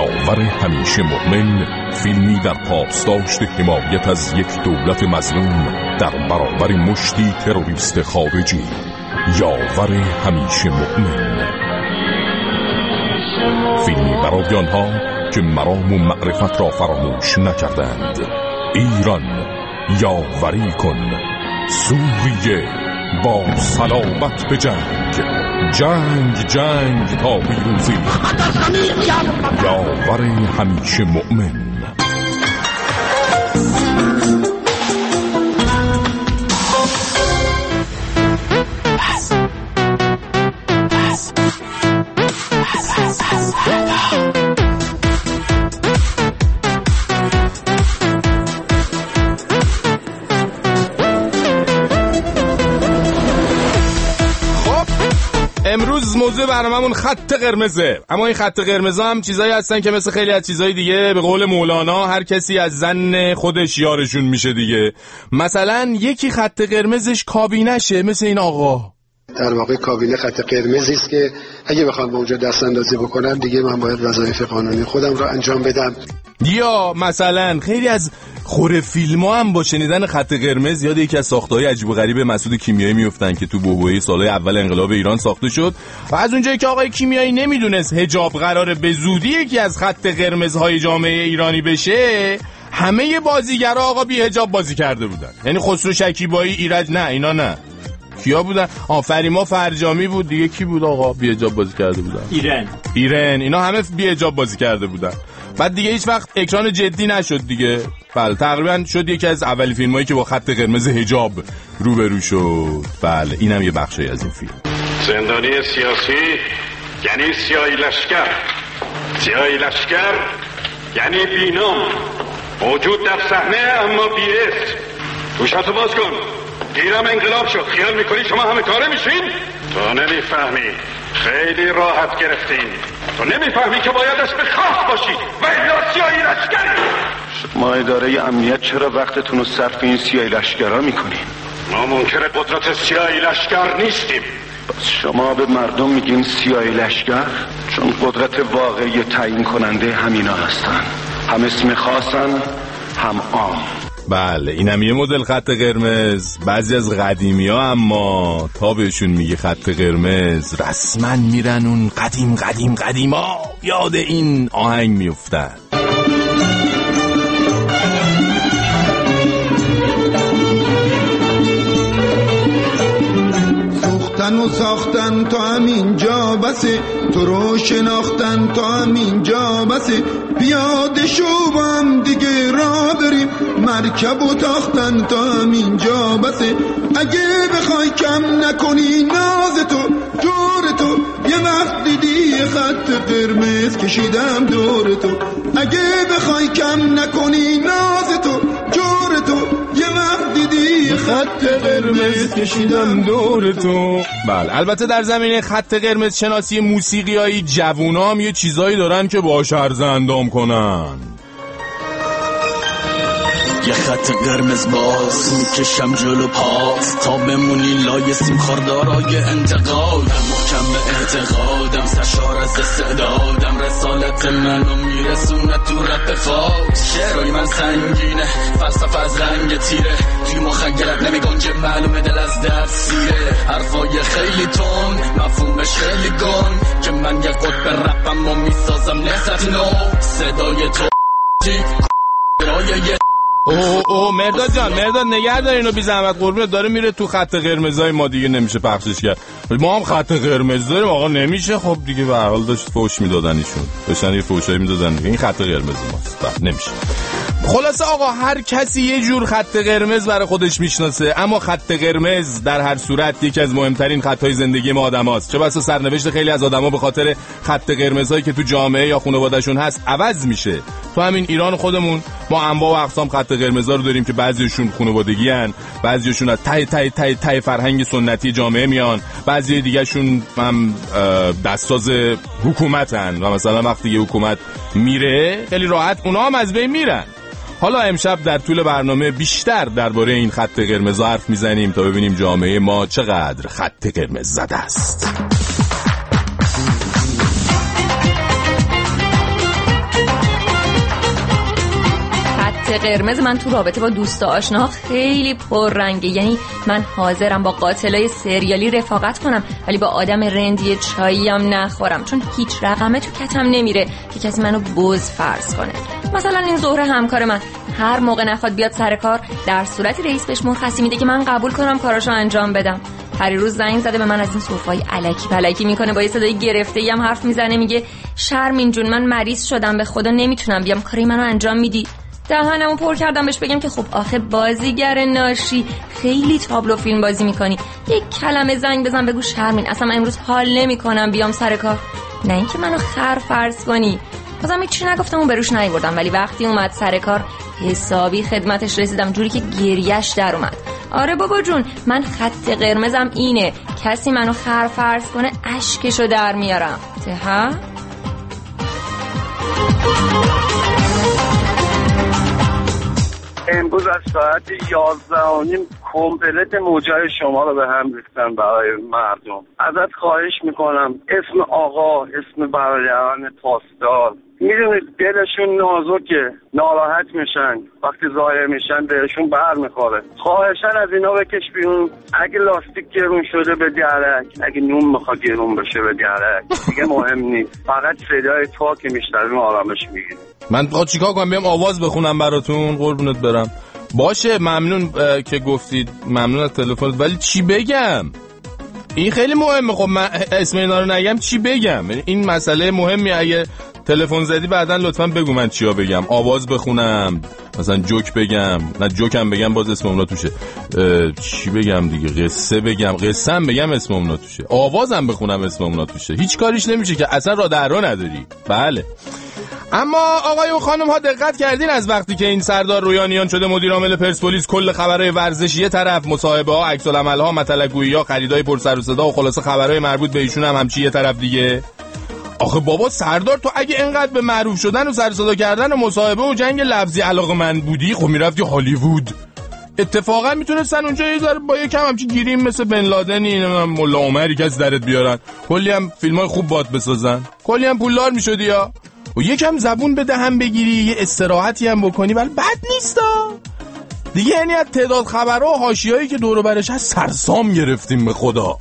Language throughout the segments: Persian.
یاور همیشه مؤمن، فیلمی در پاسداشت حمایت از یک دولت مظلوم در برابر مشتی تروریست خارجی. یاور همیشه مؤمن، فیلمی برای آنها که مرام و معرفت را فراموش نکردند. ایران یاوری کن، سوریه با سلامت به جنگ، جنگ جنگ تا پیروزی. یاور همیشه مؤمن. امروز موضوع برنامه‌مون خط قرمزه، اما این خط قرمزا هم چیزایی هستن که مثل خیلی از چیزای دیگه به قول مولانا هر کسی از زن خودش یارشون میشه دیگه. مثلا یکی خط قرمزش کابینشه، مثل این آقا. در واقع کابینه خط قرمزی است که اگه بخوام به اونجا دست اندازی بکنم دیگه من باید وظایف قانونی خودم رو انجام بدم. یا مثلا خیلی از خوره فیلم‌ها هم با شنیدن خط قرمز یاد یکی از ساخته‌های عجیب و غریب مسعود کیمیایی میافتن که تو بحبوحه سال‌های اول انقلاب ایران ساخته شد و از اونجایی که آقای کیمیایی نمیدونست حجاب قراره به زودی یکی از خط قرمزهای جامعه ایرانی بشه، همه بازیگرا آقا بی حجاب بازی کرده بودن. یعنی خسرو شکیبایی، ایرج، نه اینا نه، کیا بودن؟ فریما فرجامی بود دیگه. کی بود آقا بی حجاب بازی کرده بودن؟ ایرن. اینا همه بی حجاب بازی کرده بودن. بعد دیگه هیچ وقت اکران جدی نشد دیگه. بله تقریبا شد یکی از اولی فیلمایی که با خط قرمز حجاب روبرو شد. بله اینم یه بخشی از این فیلم. زندانی سیاسی یعنی سیاهی لشکر، سیاهی لشکر یعنی بینام، موجود در صحنه اما بی اسم. گوشاتو باز کن، گیرم انقلاب شد. خیال میکنی شما همه کاره میشین؟ تو نمیفهمی، خیلی راحت گرفتین. تو نمیفهمی که باید اسم خاص باشی و الا سیاهی لشکر. شما اداره امنیت چرا وقتتون رو صرف این سیاهی لشکرها میکنین؟ ما منکر قدرت سیاهی لشکر نیستیم. بس شما به مردم میگین سیاهی لشکر چون قدرت واقعی تعیین کننده همینا هستن، هم اسم خاصن هم عام. بله اینم یه مدل خط قرمز. بعضی از قدیمی ها اما تا بهشون میگه خط قرمز رسما میرن اون قدیم ها یاد این آهنگ میفتن. و ساختن تا همینجا بسه، تو رو شناختن تا همینجا بسه، پیاده شو با هم دیگه را بریم، مرکب و تاختن تا همینجا بسه. اگه بخوای کم نکنی ناز تو جور تو، یه وقت دیدی خط قرمز کشیدم دور تو. اگه بخوای کم نکنی ناز تو جور تو، یه وقت دیدی خط قرمز کشیدم دور تو. بله البته در زمینه خط قرمز شناسی موسیقیایی جوونا هم یه چیزایی دارن که باهاش عرض اندام کنن. یه خط قرمز باز میکشم جلو پاس تا بمونی لای سیم خاردارای انتقادم، محکم به اعتقادم، سرشار از استعدادم، رسالت منو میرسونه تو رپ فاز. شعرهای من سنگینه، فلسفه از رنگ تیره، توی مخگرت نمیگنجه، معلومه دل از دست سیره. حرفای خیلی تون، مفهومش خیلی گن، که من یه قطب رپم و میسازم نسط نو. صدای تو رایه مرداد جان، مرداد نگه دار اینو بی زحمت قربونت، داره میره تو خط قرمزای ما دیگه نمیشه پخشش کرد. ما هم خط قرمز داریم آقا، نمیشه. خب دیگه به هر حال داشت فوش میدادن ایشون، داشتن یه فوشایی میدادن دیگه. این خط قرمز ماست، بله نمیشه. خلاصه آقا هر کسی یه جور خط قرمز برای خودش میشناسه، اما خط قرمز در هر صورت یکی از مهمترین خطهای زندگی ما آدماست. چه بسا سرنوشت خیلی از آدما به خاطر خط قرمزایی که تو جامعه یا خانواده‌شون هست عوض میشه. تو همین ایران خودمون ما انواع و اقسام خط قرمزا رو داریم که بعضیشون خانوادگی ان، بعضیشون از ته فرهنگ سنتی جامعه میان، بعضی دیگه‌شون هم دستساز حکومتن و مثلا وقتی یه حکومت میره خیلی راحت اونا هم از بین میرن. حالا امشب در طول برنامه بیشتر درباره این خط قرمز حرف میزنیم تا ببینیم جامعه ما چقدر خط قرمز زده است. خط قرمز من تو رابطه با دوست و آشنا خیلی پررنگه. یعنی من حاضرم با قاتلای سریالی رفاقت کنم ولی با آدم رندی چایی هم نخورم، چون هیچ رقمه تو کتم نمیره که کسی منو بز فرض کنه. مثلا این زهره همکار من هر موقع نخواد بیاد سر کار، در صورتی رئیس بهش مرخصی میده که من قبول کنم کاراشو انجام بدم. پریروز زنگ زده به من از این صحبت‌های الکی پلکی میکنه، با یه صدای گرفته‌ای هم حرف میزنه، میگه شرمین جون من مریض شدم، به خدا نمیتونم بیام، کاری منو انجام میدی؟ دهنمو پر کردم بهش بگم که خب آخه بازیگر ناشی خیلی تابلو فیلم بازی میکنی، یک کلمه زنگ بزن بگو شرمین اصلا من امروز حال نمیکنم بیام سر کار، نه اینکه منو خر فرض کنی. بازم هیچی نگفتم و بروش نیوردم، ولی وقتی اومد سر کار حسابی خدمتش رسیدم، جوری که گریش در اومد. آره بابا جون، من خط قرمزم اینه، کسی منو خر فرض کنه اشکشو در میارم. ها؟ امروز از ساعت 11:30 کمپلت موجای شما رو به هم ریختن برای مردم. ازت خواهش میکنم اسم آقا، اسم برادران پاسدار، میدونید دلشون نازکه، ناراحت میشن وقتی ظاهر میشن، دلشون بر میخوره. خواهشن از اینا بکش بیرون. اگه لاستیک گرون شده به درک، اگه نون میخواد گرون بشه به درک، دیگه مهم نیست، فقط صدای تو که میشنویم آرامش میگیریم. من چیکار کنم؟ بیام آواز بخونم براتون؟ قربونت برم. باشه ممنون که گفتید، ممنون از تلفنت، ولی چی بگم؟ این خیلی مهمه. خب من اسم اینا رو نگم چی بگم؟ این مسئله مهمی. اگه تلفن زدی بعداً لطفاً بگو من چیا بگم. آواز بخونم، مثلا جوک بگم، نه جوکم بگم باز اسم اونا توشه، چی بگم دیگه، قصه بگم، قصه‌ام بگم اسم اونا توشه، آوازم بخونم اسم اونا توشه، هیچ کاریش نمیشه که اصلا راه در راه نداری. بله. اما آقای و خانم ها دقت کردین از وقتی که این سردار رویانیان شده مدیر عامل پرسپولیس، کل خبرهای ورزشی یه طرف، مصاحبه ها، عکس العمل ها، مطلب‌گویی ها، خریدای پر سر و صدا و خلاصه خبرهای مربوط به ایشون هم همچی یه طرف دیگه. آخه بابا سردار، تو اگه اینقدر به معروف شدن و سر صدا کردن و مصاحبه و جنگ لفظی علاقه‌مند بودی، خب میرفتی هالیوود. اتفاقا میتونستن اونجا یه ذره با یه کم همچین گیریم مثل بن لادنی، ملا عمری کسی درت بیارن، کلی هم فیلمای خوب باد بسازن، کلی هم پولدار میشدی، یا و یکم زبون بده هم بگیری، یه استراحتی هم بکنی، ولی بد نیستا دیگه. یعنی از تعداد خبرها و حاشیه‌ای که دور و برش هست سرسام گرفتیم به خدا.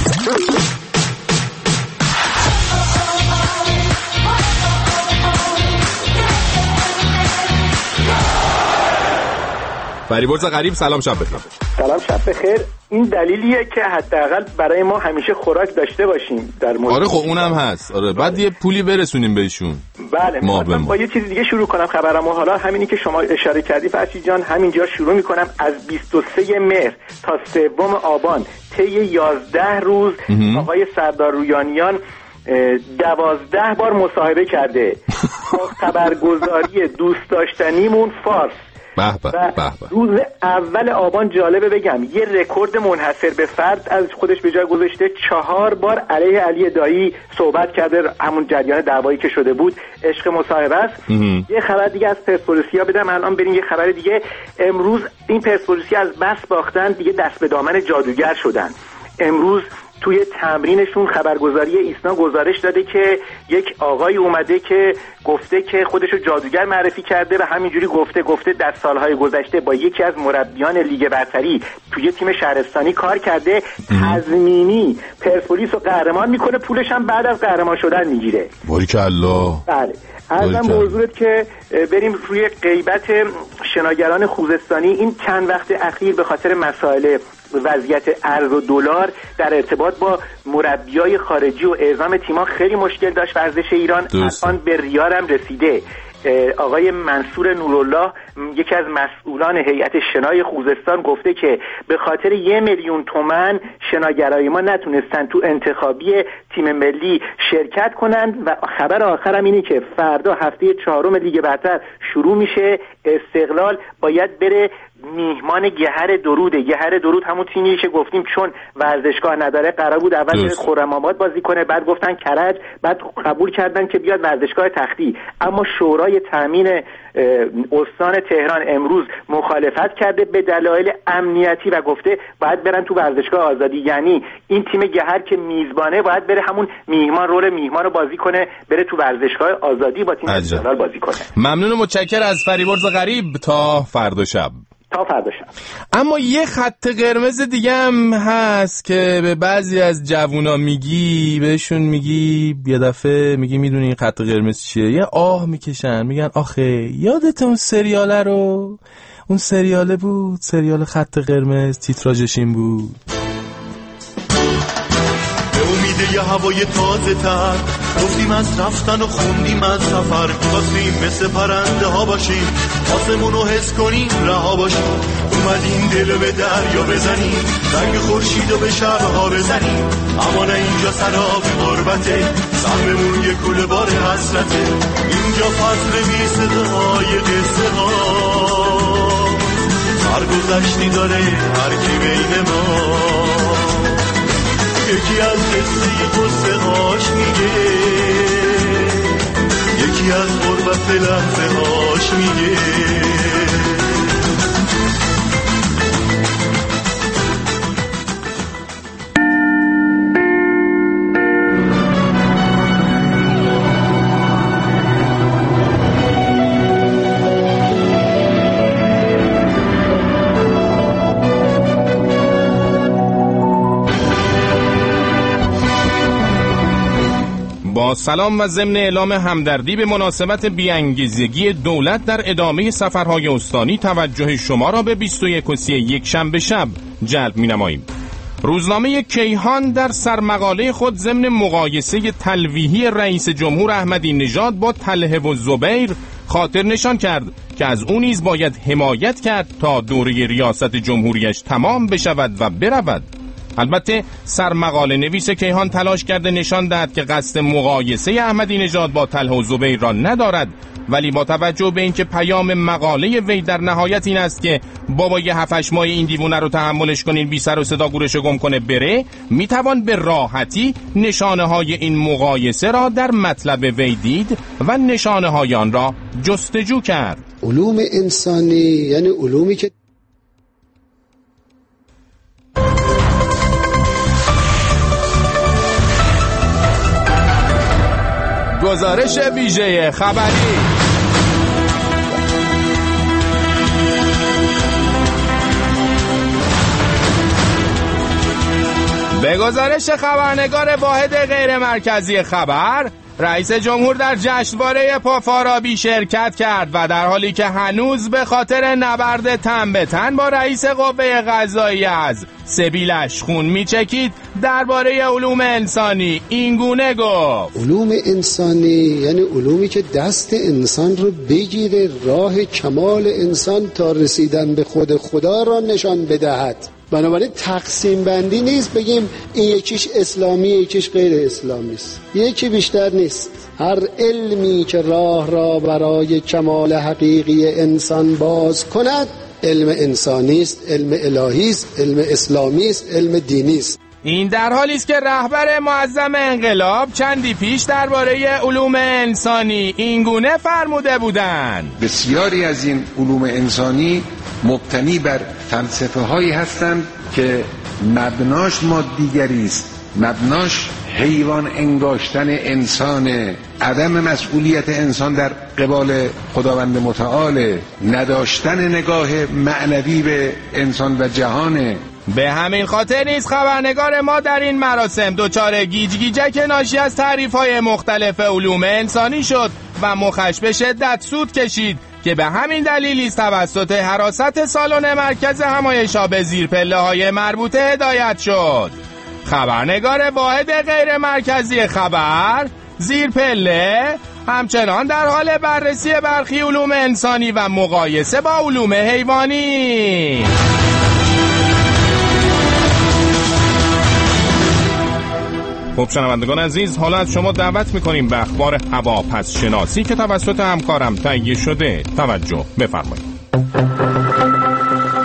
فریبرز غریب، سلام شب بخیر. سلام شب بخیر. این دلیلیه که حداقل برای ما همیشه خوراک داشته باشیم در مورد. آره خب اونم هست. آره بعد یه پولی برسونیم بهشون. بله من با یه چیز دیگه شروع کنم خبرمو. حالا همینی که شما اشاره کردی فرشید جان، همینجا شروع میکنم. از 23 مهر تا 3 آبان طی 11 روز آقای سردار رویانیان 12 بار مصاحبه کرده با خبرگزاری دوست داشتنیمون فارس. روز اول آبان جالبه بگم یه رکورد منحصر به فرد از خودش به جای گذاشته، 4 بار علیه علی دایی صحبت کرده، همون جریان دعوایی که شده بود، عشق مصاحبه است. یه خبر دیگه از پرسپولیسیا بدم الان بریم. یه خبر دیگه، امروز این پرسپولیسیا از بس باختن دیگه دست به دامن جادوگر شدن. امروز توی تمرینشون خبرگزاری ایسنا گزارش داده که یک آقای اومده که گفته که خودشو جادوگر معرفی کرده و همینجوری گفته در سالهای گذشته با یکی از مربیان لیگ برتری توی تیم شهرستانی کار کرده، تضمینی پرسپولیس رو قهرمان میکنه، پولش هم بعد از قهرمان شدن میگیره. باریکالله. بله. ارزم به حضورت که بریم روی غیبت شناگران خوزستانی. این چند وقت اخیر به خاطر مسائل وضعیت ارز و دلار در ارتباط با مربیای خارجی و اعزام تیم‌ها خیلی مشکل داشت ورزش ایران. الان به ریار هم رسیده. آقای منصور نورالله، یکی از مسئولان هیئت شنای خوزستان، گفته که به خاطر 1 میلیون تومان شناگرای ما نتونستن تو انتخابی تیم ملی شرکت کنند. و خبر آخرم اینه که فردا هفته 4 لیگ برتر شروع میشه. استقلال باید بره میهمان گهر دروده. گهر درود همون تیمیه که گفتیم چون ورزشگاه نداره قرار بود اول خرم‌آباد بازی کنه، بعد گفتن کرج، بعد قبول کردن که بیاد ورزشگاه تختی، اما شورای تامین استان تهران امروز مخالفت کرده به دلایل امنیتی و گفته باید برن تو ورزشگاه آزادی. یعنی این تیم گهر که میزبانه باید بره همون میهمان رول میهمان رو بازی کنه، بره تو ورزشگاه آزادی با تیم استقلال بازی کنه. ممنون و متشکر از فریبرز غریب. تا فردا شب. اما یه خط قرمز دیگه هم هست که به بعضی از جوونا میگی، بهشون میگی یه دفعه میگی میدونی این خط قرمز چیه؟ یه آه میکشن میگن آخه یادت اون سریاله رو؟ اون سریاله بود، سریال خط قرمز، تیتراژش این بود. به امید یه هوای تازه تر گفتیم از رفتن و خوندیم از سفر، خواستیم مثل پرنده ها باشیم، آسمونو حس کنیم رها باشیم، اومدیم دلو به دریا بزنیم، رنگ خورشیدو به شبها بزنیم، اما نه اینجا سراب غربته، سهممون یه کوله بار حسرته، اینجا فصل بی صدای قصه ها، سرگذشتی داره هر کی بین ما، یکی از قصه هاش میگه، یکی از غربت لحظه هاش میگه. با سلام و ضمن اعلام همدردی به مناسبت بی‌انگیزگی دولت در ادامه سفرهای استانی، توجه شما را به 21 یک شنبه شب جلب می‌نماییم. روزنامه کیهان در سرمقاله خود ضمن مقایسه تلویحی رئیس جمهور احمدی نژاد با طلحه و زبیر خاطر نشان کرد که از اون نیز باید حمایت کرد تا دوره ریاست جمهوریش تمام بشود و برود. البته سرمقاله نویس کیهان تلاش کرده نشان دهد که قصد مقایسه احمدی نژاد با طلحه و زبیر را ندارد، ولی با توجه به اینکه پیام مقاله وی در نهایت این است که بابا یه 7-8 ماه این دیوونه رو تحملش کنین، بی سر و صدا گورشو گم کنه بره، میتوان به راحتی نشانه های این مقایسه را در مطلب وی دید و نشانه های آن را جستجو کرد. علوم انسانی یعنی علومی که گزارش ویژه خبری. به گزارش خبرنگار واحد غیر مرکزی خبر، رئیس جمهور در جشنواره پافارابی شرکت کرد و در حالی که هنوز به خاطر نبرد تن به تن با رئیس قوه قضاییه از سبیلش خون میچکید، درباره علوم انسانی اینگونه گفت: علوم انسانی یعنی علومی که دست انسان رو بگیره، راه کمال انسان تا رسیدن به خود خدا را نشان بدهد. بنابراین تقسیم بندی نیست بگیم این یکیش اسلامی یکیش غیر اسلامی است، یکی بیشتر نیست. هر علمی که راه را برای کمال حقیقی انسان باز کند علم انسانی است، علم الهی است، علم اسلامی است، علم دینی است. این در حالی است که رهبر معظم انقلاب چندی پیش درباره علوم انسانی اینگونه فرموده بودند: بسیاری از این علوم انسانی مبتنی بر فلسفه هایی هستند که مبناش مادیگری است، مبناش حیوان انگاشتن انسان، عدم مسئولیت انسان در قبال خداوند متعال، نداشتن نگاه معنوی به انسان و جهان. به همین خاطر نیست خبرنگار ما در این مراسم دچار گیجگیجک ناشی از تعریف‌های مختلف علوم انسانی شد و مخش به شدت سود کشید که به همین دلیل است توسط حراست سالن مرکز همایش‌ها به زیر پله‌های مربوطه هدایت شد. خبرنگار واحد غیر مرکزی خبر زیر پله همچنان در حال بررسی برخی علوم انسانی و مقایسه با علوم حیوانی. خب شنوندگان عزیز، حالا از شما دعوت میکنیم به اخبار هواپس شناسی که توسط همکارم تهیه شده. توجه بفرمایید.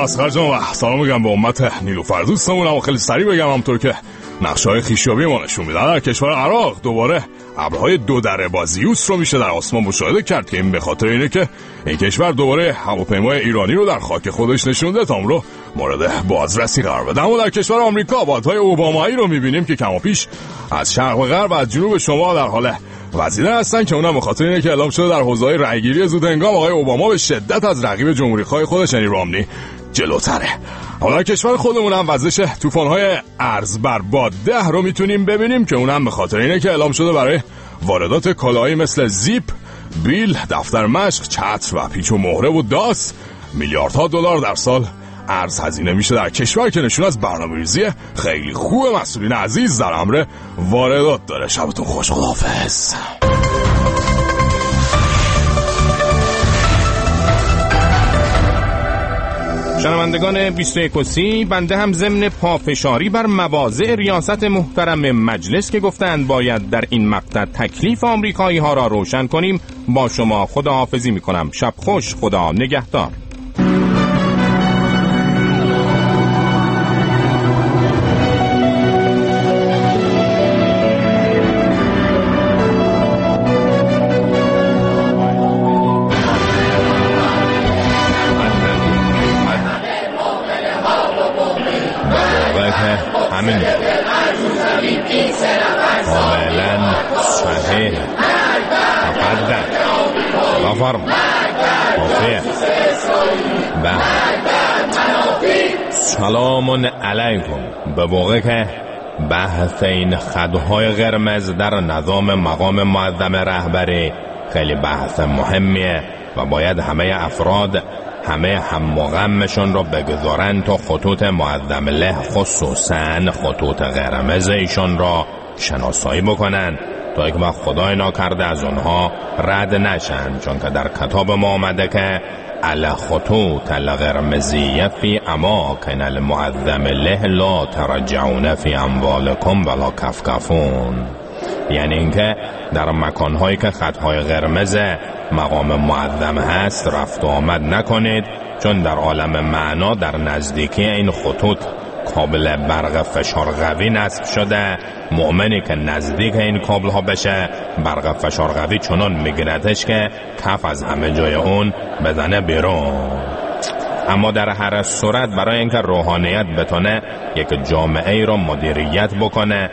اصغر جان و سلام میگم به امت نیلوفر دوستمون. اما خیلی سریع بگم همونطور که نقشه‌های خویشیابی ما نشون میدن، در کشور عراق دوباره ابرهای دو دره بازیوس رو میشه در آسمان مشاهده کرد که این به خاطر اینه که این کشور دوباره هواپیمای ایرانی رو در خاک خودش نشونده تا اون رو مورد بازرسی قرار بده. اما در کشور آمریکا بادهای اوبامایی رو میبینیم که کماپیش از شرق و غرب و از جنوب شمال در حال وزیده هستن که اونم به خاطر اینه که اعلام شده در حوزه‌های رأیگیری زود هنگام آقای اوباما به شدت از رقیب جمهوری‌خواه خودش یعنی رامنی جلوتره. حالا در کشور خودمون هم وزش طوفان‌های ارز بر باد 10 رو میتونیم ببینیم که اونم به خاطر اینه که اعلام شده برای واردات کالاهایی مثل زیپ، بیل، دفتر مشق، چتر و پیچ و مهره و داس میلیاردها دلار در سال ارز هزینه میشه در کشور که نشون از برنامه‌ریزی خیلی خوب مسئولین عزیز در امر واردات داره. شبتون خوش، خداحافظ. شنوندگان 21 بنده هم ضمن پافشاری بر مواضع ریاست محترم مجلس که گفتند باید در این مقطع تکلیف آمریکایی ها را روشن کنیم با شما خداحافظی میکنم. شب خوش، خدا نگهدار. همین کاملا صحیح تقدم غفرم توفیق سلام علیکم. به واقع که بحث این خطهای قرمز در نظام مقام معظم رهبری خیلی بحث مهمیه و باید همه افراد همه هم غمشون رو بگذارن تا خطوط معظم له خصوصا خطوط قرمز ایشون را شناسایی بکنن تا یک وقت خدای ناکرده از اونها رد نشن، چون که در کتاب ما آمده که الخطوط القرمزیه فی اماکن المعظم له لا ترجعون فی اموالکم ولا کفکفون، یعنی اینکه در مکانهایی که خطهای قرمز مقام معظم هست رفت و آمد نکنید، چون در عالم معنا در نزدیکی این خطوط کابل برق فشار قوی نصب شده. مؤمنی که نزدیک این کابل ها بشه برق فشار قوی چنان میگیردش که کف از همه جای اون بزنه بیرون. اما در هر صورت برای اینکه روحانیت بتونه یک جامعه ای رو مدیریت بکنه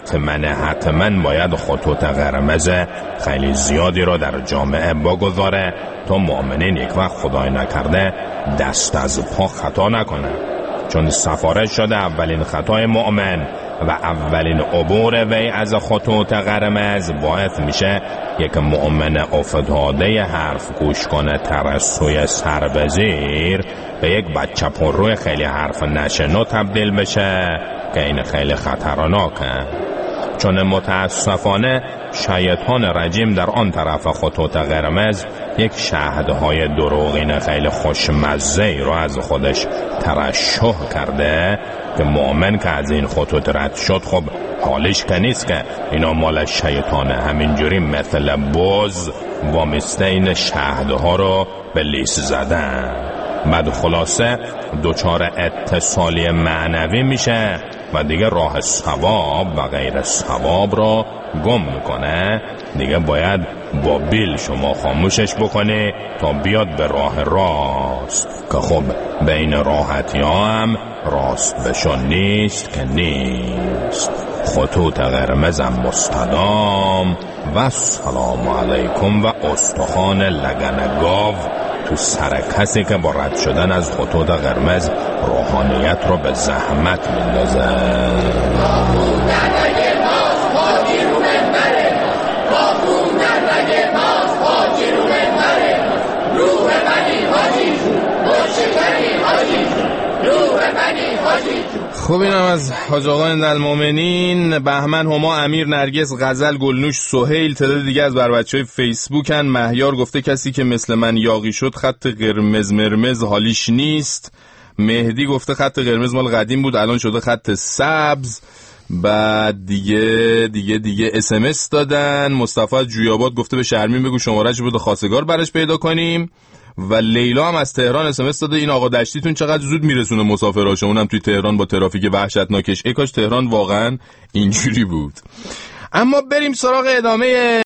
حتما باید خطوط قرمز خیلی زیادی رو در جامعه بگذاره تا مؤمنین یک وقت خدای نکرده دست از پا خطا نکنه، چون سفارش شده اولین خطای مؤمن و اولین عبور وی از خطوط قرمز باعث میشه یک مؤمن افتاده حرف گوش کنه ترسوی سر به زیر به یک بچه پرروی خیلی حرف نشنو تبدیل بشه که این خیلی خطرناکه، چون متاسفانه شیطان رجیم در آن طرف خطوط قرمز یک شهدهای دروغین خیلی خوشمزه رو از خودش ترشح کرده که مؤمن که از این خطوط رد شد خب حالش که نیست که اینا مال شیطانه، همینجوری مثل بز وامیسته این شهدها رو به لیس زدن، بعد خلاصه دچار اتصالی معنوی میشه و دیگه راه ثواب و غیر ثواب رو گم میکنه. دیگه باید با بیل شما خاموشش بکنه تا بیاد به راه راست که خب بین راحتی ها هم راست بشون نیست که نیست. خطوط قرمزم مستدام و سلام علیکم و استخوان لگن گاو تو سر کسی که با رد شدن از خطوط قرمز روحانیت رو به زحمت میندازه. خب اینم از حاج آقا المومنین. بهمن، هما، امیر، نرگس، غزل، گلنوش، سهیل، تعداد دیگه از بر بچهای فیسبوکن. مهیار گفته کسی که مثل من یاغی شد خط قرمز مرمز حالیش نیست. مهدی گفته خط قرمز مال قدیم بود الان شده خط سبز. بعد دیگه SMS دادن. مصطفی جویاباد گفته به شرمین بگو شماره‌اش بده خواستگار برش پیدا کنیم. و لیلا هم از تهران اسمس داده این آقا دشتیتون چقدر زود میرسونه مسافراشو، اونم توی تهران با ترافیک وحشتناکش. ای کاش تهران واقعا اینجوری بود. اما بریم سراغ ادامه